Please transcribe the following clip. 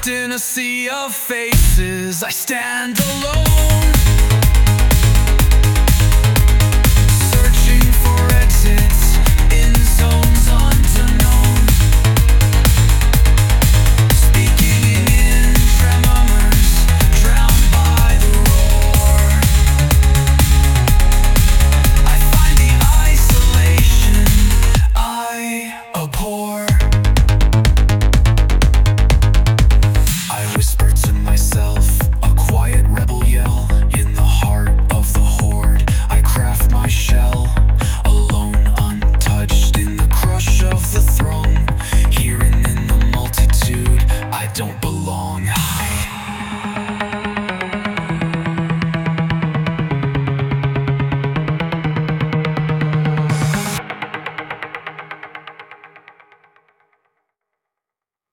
in a sea of faces, I stand alone, searching for exits in zones unknown, speaking in tremors, drowned by the roar. I find the isolation I abhor. I whisper to myself, a quiet rebel yell in the heart of the horde. I craft my shell, alone, untouched in the crush of the throng. Hearing in the multitude, I don't believe